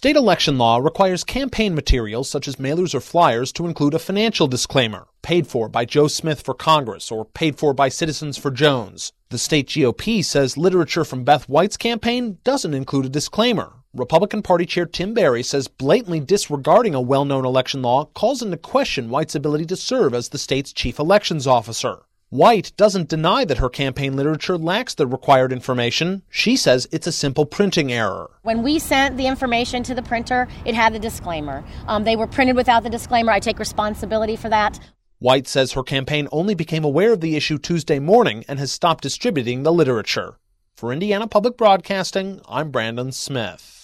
State election law requires campaign materials such as mailers or flyers to include a financial disclaimer, paid for by Joe Smith for Congress or paid for by Citizens for Jones. The state GOP says literature from Beth White's campaign doesn't include a disclaimer. Republican Party Chair Tim Berry says blatantly disregarding a well-known election law calls into question White's ability to serve as the state's chief elections officer. White doesn't deny that her campaign literature lacks the required information. She says it's a simple printing error. When we sent the information to the printer, it had the disclaimer. They were printed without the disclaimer. I take responsibility for that. White says her campaign only became aware of the issue Tuesday morning and has stopped distributing the literature. For Indiana Public Broadcasting, I'm Brandon Smith.